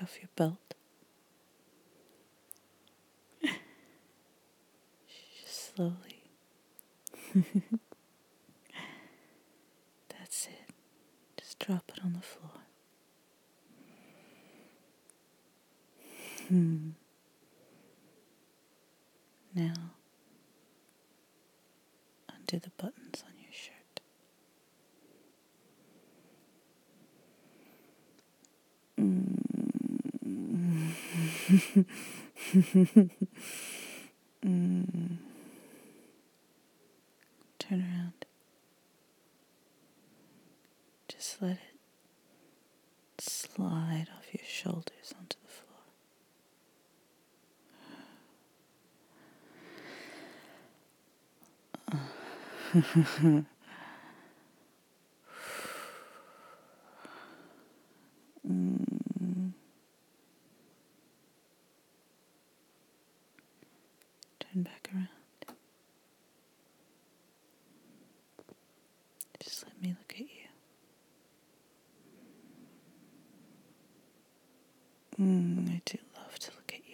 Take off your belt. Just slowly. That's it. Just drop it on the floor. Now, undo the buttons on your shirt. Turn around. Just let it slide off your shoulders onto the floor. Turn back around. Just let me look at you. I do love to look at you.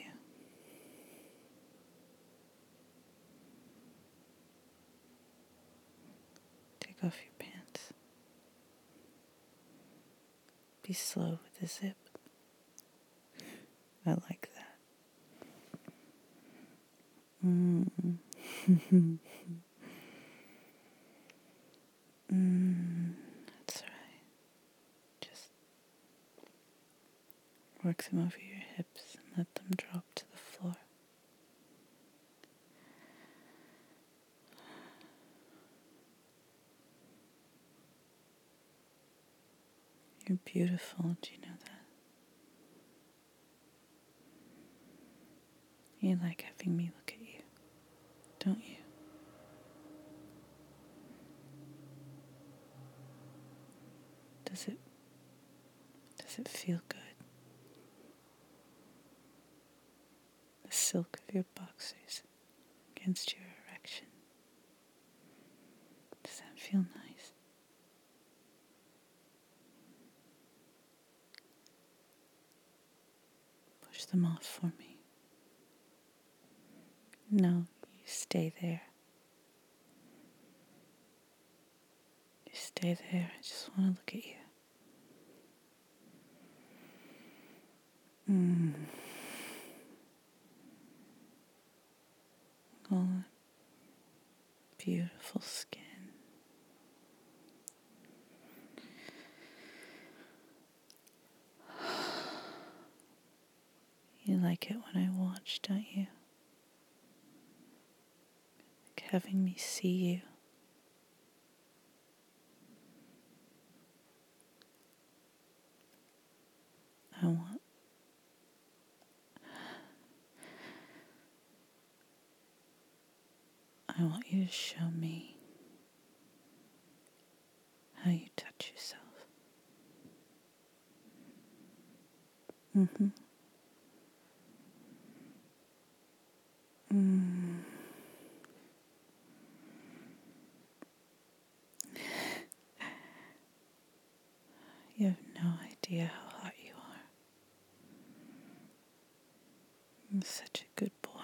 Take off your pants. Be slow with the zip. I like that. That's right. Just work them over your hips and let them drop to the floor. You're beautiful, do you know that? You like having me look at you, don't you? Does it feel good? The silk of your boxers against your erection. Does that feel nice? Push them off for me. No, you stay there. You stay there. I just want to look at you. Oh, beautiful skin. You like it when I watch, don't you? Like having me see you. I want you to show me how you touch yourself. You have no idea how hot you are. You're such a good boy.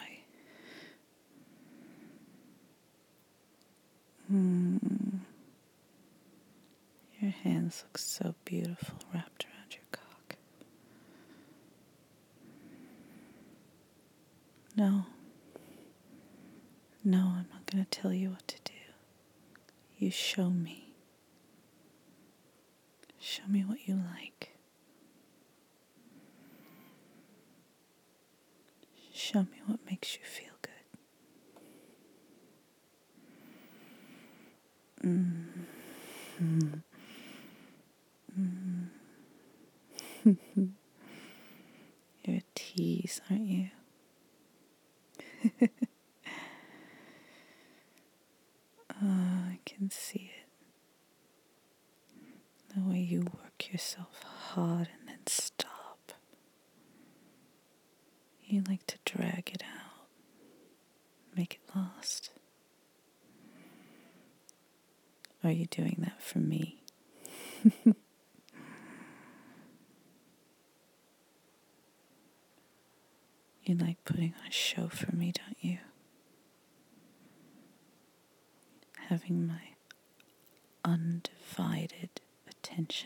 Your hands look so beautiful wrapped around your cock. No, I'm not going to tell you what to do. You show me. Show me what you like. Show me what makes you feel good. You're a tease, aren't you? I can see it. The way you work yourself hard and then stop. You like to drag it out, make it last. Are you doing that for me? You like putting on a show for me, don't you? Having my undivided attention.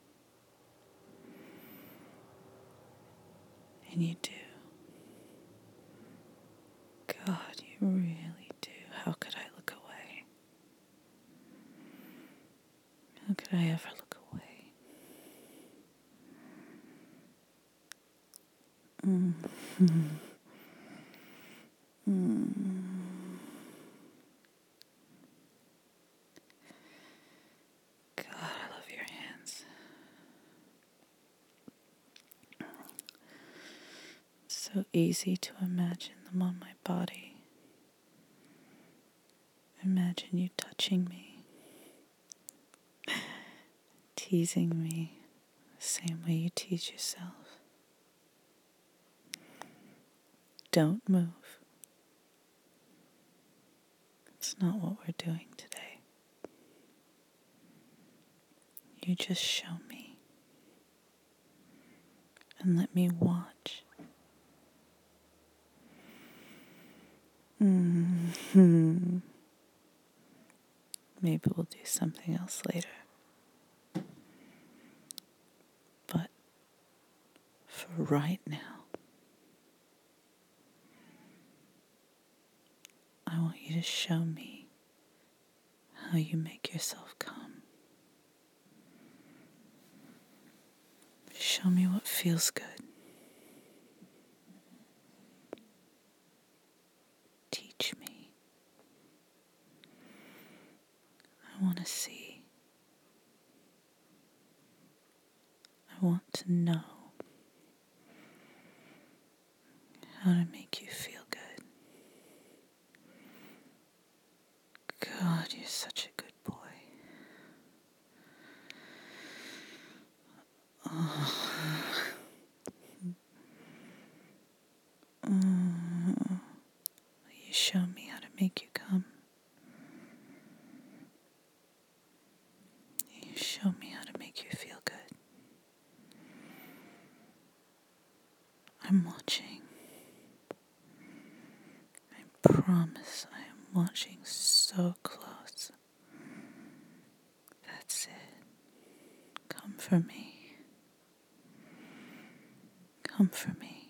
And you do. God, you really do. How could I look away? How could I ever look away? God, I love your hands. It's so easy to imagine them on my body. Imagine you touching me, teasing me the same way you tease yourself. Don't move. It's not what we're doing today. You just show me and let me watch. Maybe we'll do something else later. But for right now, I want you to show me how you make yourself come. Show me what feels good. Teach me. I want to see. I want to know how to make you feel good. God, you're such a good boy. You show me how to make you come. You show me how to make you feel good. I'm watching. I promise I am watching so close. That's it. Come for me. Come for me.